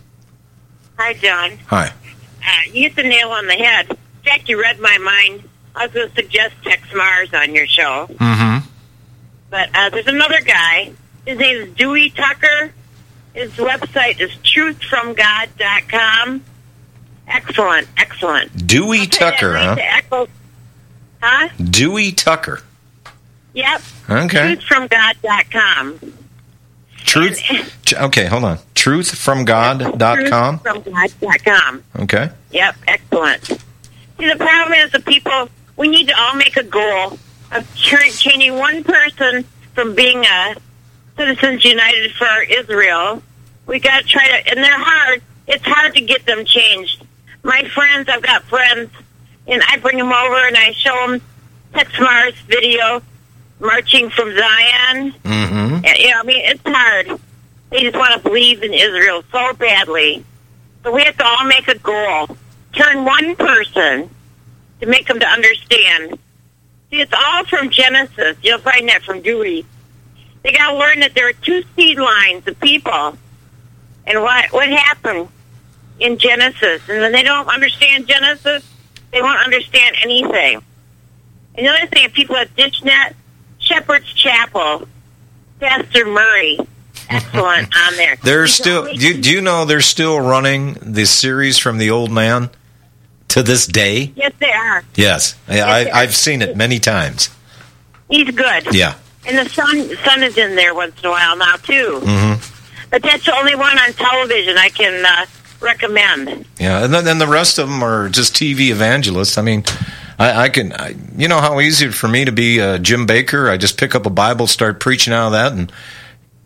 Hi, John. Hi. Uh, you hit the nail on the head. In fact, you read my mind. I was going to suggest Tex Mars on your show. Mm-hmm. But uh, there's another guy. His name is Dewey Tucker. His website is truth from god dot com. Excellent, excellent. Dewey Tucker, huh? Echo. Huh? Dewey Tucker. Yep. Okay. truth from god dot com. Truth. Okay, hold on. truth from god dot com. truth from god dot com. Okay. Yep, excellent. See, the problem is the people, we need to all make a goal of changing one person from being a Citizens United for Israel. We got to try to, and they're hard. It's hard to get them changed. My friends, I've got friends, and I bring them over and I show them Tex Mars video, marching from Zion. Mm-hmm. And, you know, I mean, it's hard. They just want to believe in Israel so badly. So we have to all make a goal. Turn one person to make them to understand. See, it's all from Genesis. You'll find that from Dewey. They got to learn that there are two seed lines of people. And what what happened in Genesis. And when they don't understand Genesis, they won't understand anything. And the other thing, people at DishNet, Shepherd's Chapel, Pastor Murray, excellent on there. They're He's still. always- Do you, do you know they're still running this series from the old man to this day? Yes, they are. Yes, Yes, I, they are. I've seen it many times. He's good. Yeah. And the sun, sun is in there once in a while now, too. Mm-hmm. But that's the only one on television I can uh, recommend. Yeah, and then, then the rest of them are just T V evangelists. I mean, I, I can, I, you know how easy for me to be uh, Jim Baker? I just pick up a Bible, start preaching out of that, and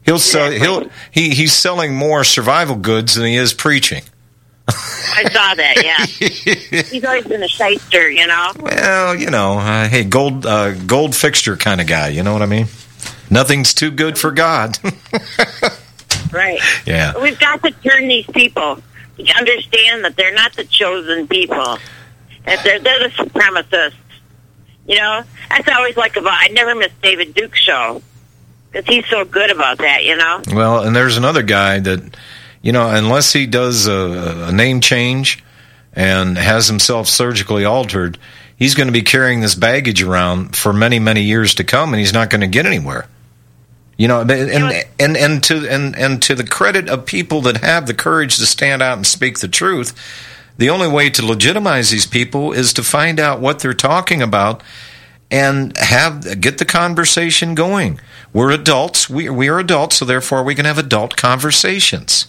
He'll sell. He'll he he's selling more survival goods than he is preaching. I saw that. Yeah, he's always been a shyster, you know. Well, you know, uh, hey, gold uh, gold fixture kind of guy. You know what I mean? Nothing's too good for God. Right. Yeah. We've got to turn these people to understand that they're not the chosen people. That they're they're the supremacists. You know, that's always like about. I never miss David Duke's show because he's so good about that. You know. Well, and there's another guy that, you know, unless he does a, a name change and has himself surgically altered, he's going to be carrying this baggage around for many, many years to come, and he's not going to get anywhere. You know, and and and to and and to the credit of people that have the courage to stand out and speak the truth, the only way to legitimize these people is to find out what they're talking about and have get the conversation going. We're adults. We we are adults, so therefore we can have adult conversations.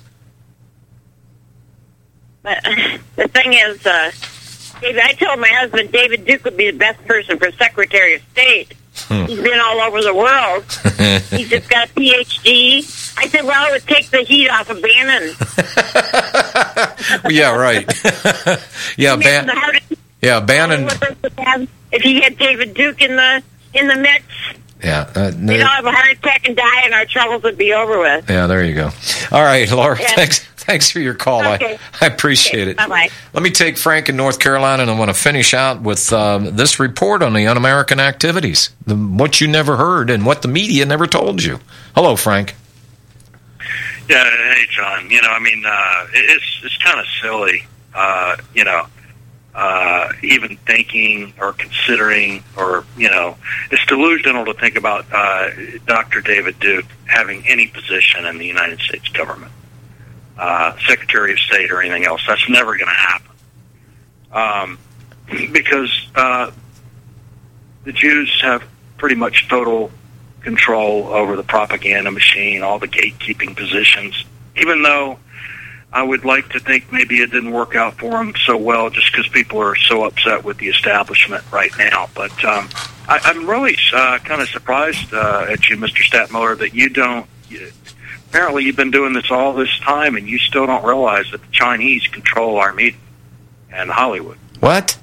But the thing is, uh, David, I told my husband David Duke would be the best person for Secretary of State. Hmm. He's been all over the world. He's just got a P H D. I said, well, it would take the heat off of Bannon. Yeah, right. yeah, Ban- yeah, Bannon. If he had David Duke in the in the mix, yeah, uh, they'd all have a heart attack and die, and our troubles would be over with. Yeah, there you go. All right, Laura, yeah. thanks. Thanks for your call. Okay. I, I appreciate okay. it. Bye-bye. Let me take Frank in North Carolina, and I want to finish out with um, this report on the un-American activities, the, what you never heard and what the media never told you. Hello, Frank. Yeah, hey, John. You know, I mean, uh, it's it's kind of silly, uh, you know, uh, even thinking or considering or, you know, it's delusional to think about uh, Doctor David Duke having any position in the United States government. Uh, Secretary of State or anything else. That's never going to happen. Um, because uh, the Jews have pretty much total control over the propaganda machine, all the gatekeeping positions, even though I would like to think maybe it didn't work out for them so well just because people are so upset with the establishment right now. But um, I, I'm really uh, kind of surprised uh, at you, Mister Statmiller, that you don't... You, apparently you've been doing this all this time, and you still don't realize that the Chinese control our media and Hollywood. What?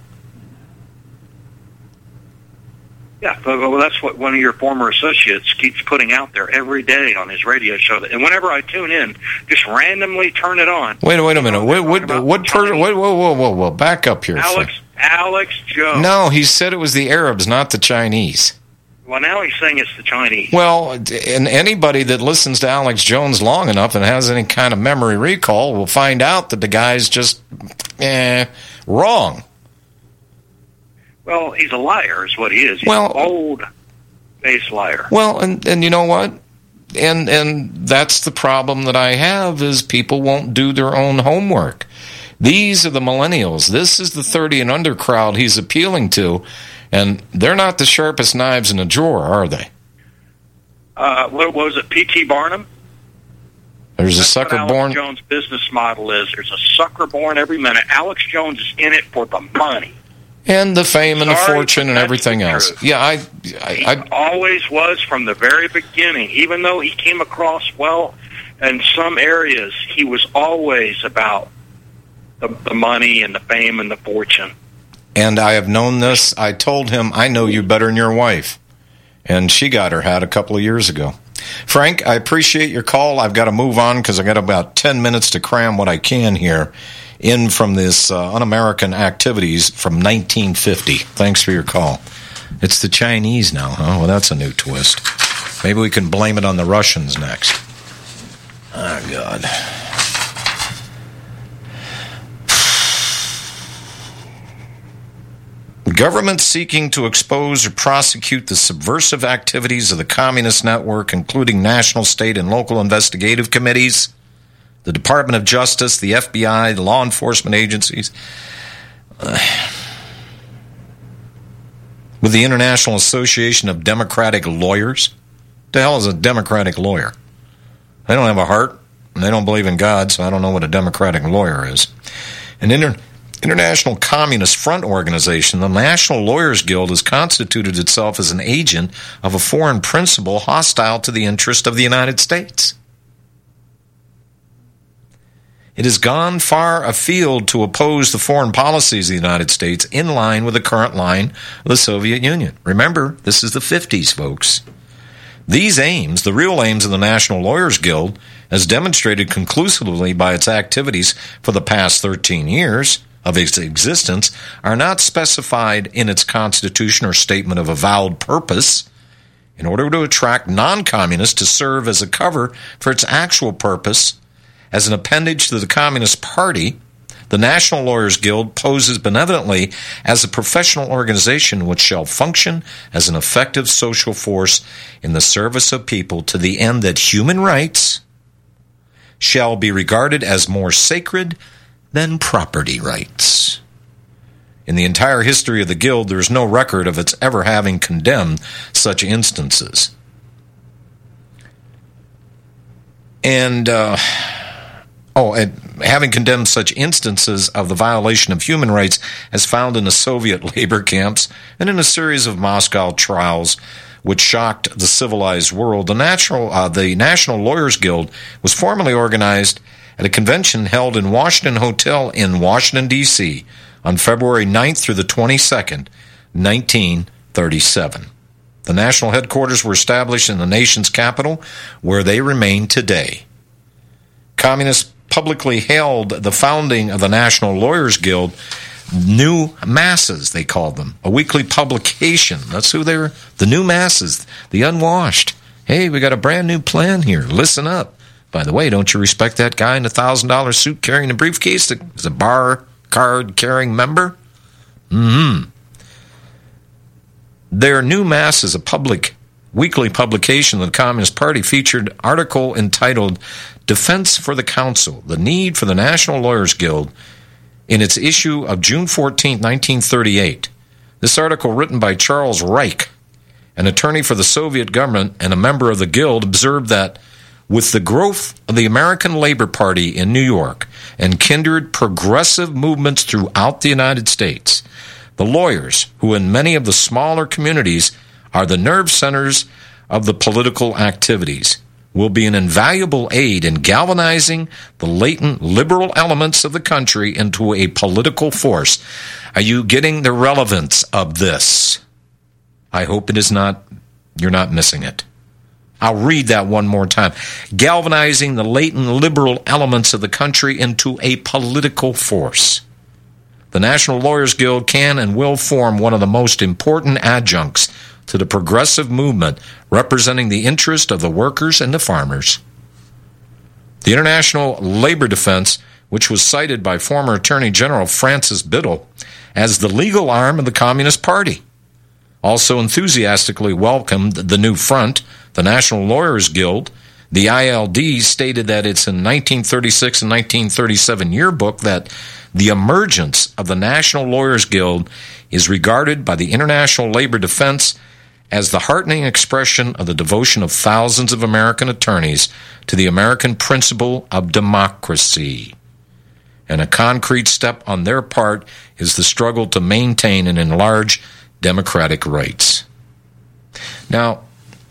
Yeah, well, that's what one of your former associates keeps putting out there every day on his radio show. And whenever I tune in, just randomly turn it on. Wait, wait a minute. What? What? What? Per, whoa, whoa, whoa, whoa, whoa! Back up here. Alex, Alex Jones. No, he said it was the Arabs, not the Chinese. Well, now he's saying it's the Chinese. Well, and anybody that listens to Alex Jones long enough and has any kind of memory recall will find out that the guy's just eh, wrong. Well, he's a liar is what he is. He's well, an old-faced liar. Well, and, and you know what? And and that's the problem that I have is people won't do their own homework. These are the millennials. This is the thirty and under crowd he's appealing to. And they're not the sharpest knives in a drawer, are they? Uh, what was it, P T Barnum? There's That's a sucker what Alex born. Jones' business model is. There's a sucker born every minute. Alex Jones is in it for the money. And the fame and the Sorry, fortune and everything else. Truth. Yeah, I, I, He I always was from the very beginning. Even though he came across well in some areas, he was always about the, the money and the fame and the fortune. And I have known this. I told him, I know you better than your wife. And she got her hat a couple of years ago. Frank, I appreciate your call. I've got to move on because I got about ten minutes to cram what I can here in from this uh, un-American activities from nineteen fifty. Thanks for your call. It's the Chinese now, huh? Well, that's a new twist. Maybe we can blame it on the Russians next. Oh, God. Government seeking to expose or prosecute the subversive activities of the Communist Network, including national, state, and local investigative committees, the Department of Justice, the F B I, the law enforcement agencies, uh, with the International Association of Democratic Lawyers. What the hell is a democratic lawyer? They don't have a heart, and they don't believe in God, so I don't know what a democratic lawyer is. An inter- International Communist Front Organization, the National Lawyers Guild has constituted itself as an agent of a foreign principal hostile to the interest of the United States. It has gone far afield to oppose the foreign policies of the United States in line with the current line of the Soviet Union. Remember, this is the fifties, folks. These aims, the real aims of the National Lawyers Guild, as demonstrated conclusively by its activities for the past thirteen years of its existence, are not specified in its constitution or statement of avowed purpose. In order to attract non-communists to serve as a cover for its actual purpose, as an appendage to the Communist Party, the National Lawyers Guild poses benevolently as a professional organization which shall function as an effective social force in the service of people to the end that human rights shall be regarded as more sacred than property rights. In the entire history of the Guild, there is no record of its ever having condemned such instances. And, uh... Oh, and having condemned such instances of the violation of human rights as found in the Soviet labor camps and in a series of Moscow trials which shocked the civilized world, the, natural, uh, the National Lawyers Guild was formally organized at a convention held in Washington Hotel in Washington, D C on February ninth through the twenty-second, nineteen thirty-seven. The national headquarters were established in the nation's capital, where they remain today. Communists publicly hailed the founding of the National Lawyers Guild New Masses, they called them, a weekly publication. That's who they were, the New Masses, the unwashed. Hey, we got a brand new plan here. Listen up. By the way, don't you respect that guy in the one thousand dollars suit carrying a briefcase that is a bar card carrying member? Mm-hmm. Their New Masses, a public weekly publication of the Communist Party, featured an article entitled Defense for the Council, the Need for the National Lawyers Guild, in its issue of June fourteenth, nineteen thirty-eight. This article, written by Charles Reich, an attorney for the Soviet government and a member of the Guild, observed that with the growth of the American Labor Party in New York and kindred progressive movements throughout the United States, the lawyers, who in many of the smaller communities are the nerve centers of the political activities, will be an invaluable aid in galvanizing the latent liberal elements of the country into a political force. Are you getting the relevance of this? I hope it is not, you're not missing it. I'll read that one more time. Galvanizing the latent liberal elements of the country into a political force. The National Lawyers Guild can and will form one of the most important adjuncts to the progressive movement representing the interest of the workers and the farmers. The International Labor Defense, which was cited by former Attorney General Francis Biddle as the legal arm of the Communist Party, also enthusiastically welcomed the new front, the National Lawyers Guild. The I L D stated that it's in nineteen thirty-six and nineteen thirty-seven yearbook that the emergence of the National Lawyers Guild is regarded by the International Labor Defense as the heartening expression of the devotion of thousands of American attorneys to the American principle of democracy. And a concrete step on their part is the struggle to maintain and enlarge democratic rights. Now,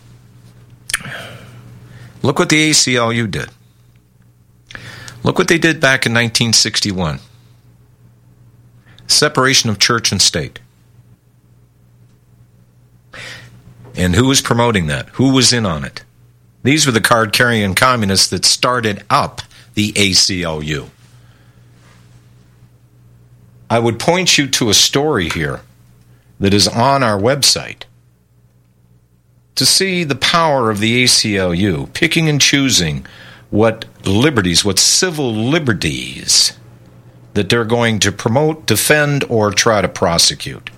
look what the A C L U did. Look what they did back in nineteen sixty-one. Separation of church and state. And who was promoting that? Who was in on it? These were the card-carrying communists that started up the A C L U. I would point you to a story here that is on our website to see the power of the A C L U, picking and choosing what liberties, what civil liberties that they're going to promote, defend, or try to prosecute.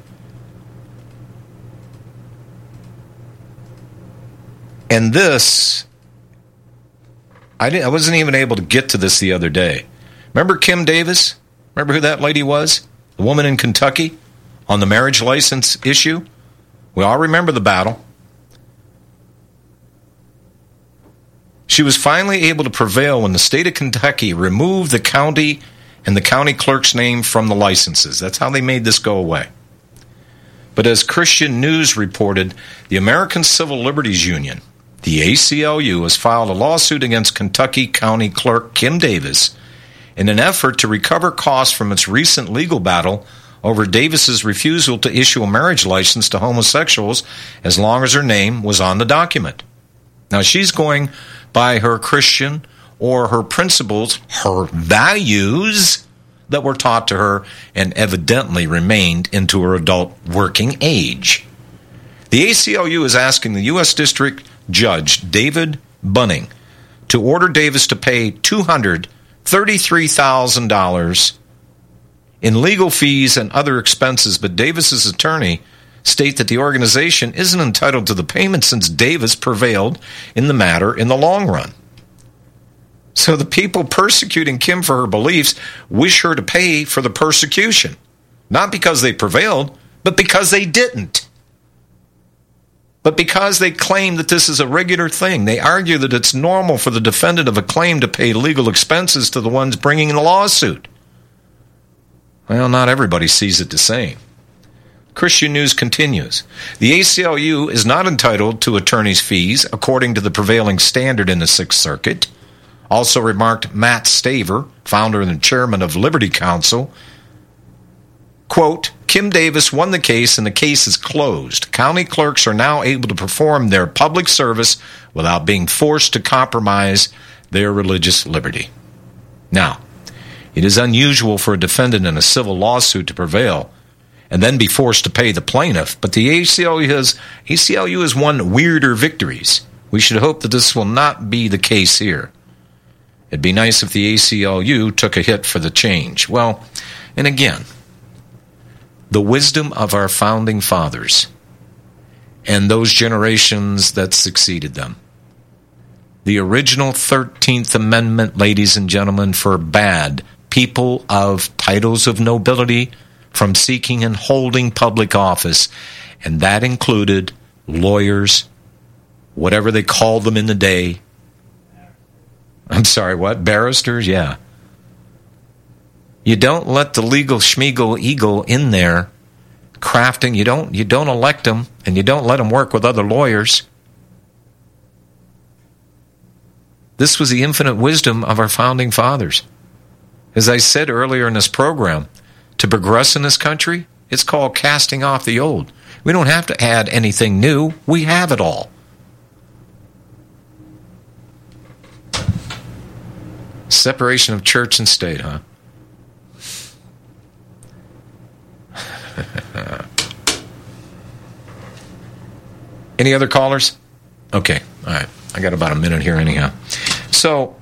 And this, I, didn't, I wasn't even able to get to this the other day. Remember Kim Davis? Remember who that lady was? The woman in Kentucky on the marriage license issue? We all remember the battle. She was finally able to prevail when the state of Kentucky removed the county and the county clerk's name from the licenses. That's how they made this go away. But as Christian News reported, the American Civil Liberties Union, the A C L U, has filed a lawsuit against Kentucky County Clerk Kim Davis in an effort to recover costs from its recent legal battle over Davis's refusal to issue a marriage license to homosexuals as long as her name was on the document. Now, she's going by her Christian or her principles, her values that were taught to her and evidently remained into her adult working age. The A C L U is asking the U S District Judge David Bunning to order Davis to pay two hundred thirty-three thousand dollars in legal fees and other expenses, but Davis's attorney state that the organization isn't entitled to the payment since Davis prevailed in the matter in the long run. So the people persecuting Kim for her beliefs wish her to pay for the persecution, not because they prevailed, but because they didn't. But because they claim that this is a regular thing. They argue that it's normal for the defendant of a claim to pay legal expenses to the ones bringing the lawsuit. Well, not everybody sees it the same. Christian News continues. The A C L U is not entitled to attorney's fees according to the prevailing standard in the Sixth Circuit. Also remarked Matt Staver, founder and chairman of Liberty Counsel, quote, Kim Davis won the case and the case is closed. County clerks are now able to perform their public service without being forced to compromise their religious liberty. Now, it is unusual for a defendant in a civil lawsuit to prevail and then be forced to pay the plaintiff, but the A C L U has, A C L U has won weirder victories. We should hope that this will not be the case here. It'd be nice if the A C L U took a hit for the change. Well, and again, the wisdom of our founding fathers and those generations that succeeded them. The original thirteenth Amendment, ladies and gentlemen, forbade people of titles of nobility from seeking and holding public office, and that included lawyers, whatever they called them in the day. I'm sorry, what? Barristers? Yeah. You don't let the legal schmiegel eagle in there crafting. You don't, you don't elect them, and you don't let them work with other lawyers. This was the infinite wisdom of our founding fathers. As I said earlier in this program, to progress in this country, it's called casting off the old. We don't have to add anything new. We have it all. Separation of church and state, huh? Any other callers? Okay, all right. I got about a minute here anyhow. So,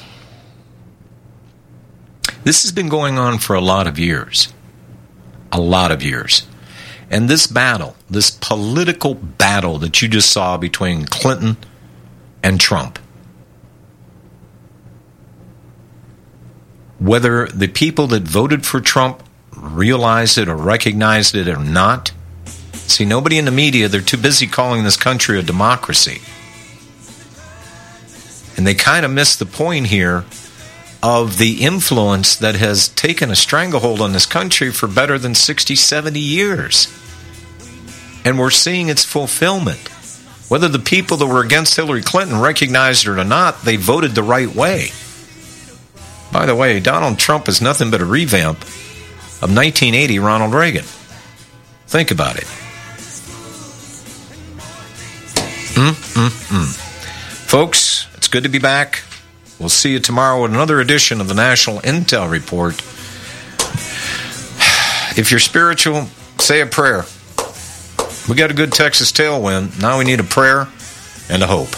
this has been going on for a lot of years. A lot of years. And this battle, this political battle that you just saw between Clinton and Trump, whether the people that voted for Trump realized it or recognized it or not, see, nobody in the media, they're too busy calling this country a democracy. And they kind of miss the point here of the influence that has taken a stranglehold on this country for better than sixty, seventy years. And we're seeing its fulfillment. Whether the people that were against Hillary Clinton recognized it or not, they voted the right way. By the way, Donald Trump is nothing but a revamp of nineteen eighty Ronald Reagan. Think about it. Mm-mm-mm. Folks, it's good to be back. We'll see you tomorrow with another edition of the National Intel Report. If you're spiritual, say a prayer. We got a good Texas tailwind. Now we need a prayer and a hope.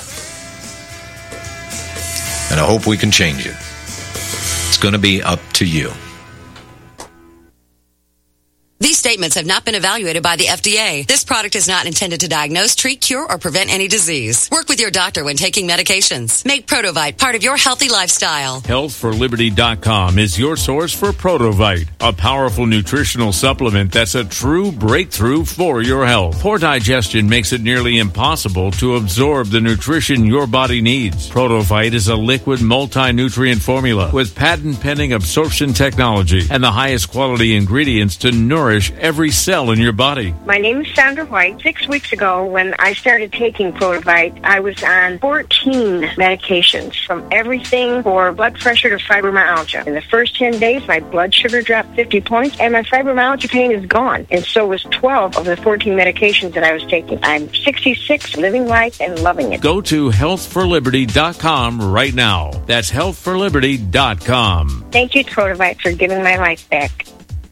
And I hope we can change it. It's going to be up to you. These statements have not been evaluated by the F D A. This product is not intended to diagnose, treat, cure, or prevent any disease. Work with your doctor when taking medications. Make Protovite part of your healthy lifestyle. health for liberty dot com is your source for Protovite, a powerful nutritional supplement that's a true breakthrough for your health. Poor digestion makes it nearly impossible to absorb the nutrition your body needs. Protovite is a liquid multi-nutrient formula with patent-pending absorption technology and the highest quality ingredients to nourish every cell in your body. My name is Sandra White. Six weeks ago, when I started taking Protovite, I was on fourteen medications, from everything for blood pressure to fibromyalgia. In the first ten days, my blood sugar dropped fifty points, and my fibromyalgia pain is gone. And so was twelve of the fourteen medications that I was taking. I'm sixty-six, living life and loving it. Go to health for liberty dot com right now. That's health for liberty dot com. Thank you, Protovite, for giving my life back.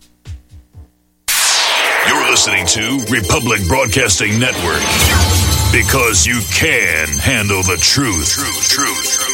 You're listening to Republic Broadcasting Network, because you can handle the truth. Truth, truth, truth.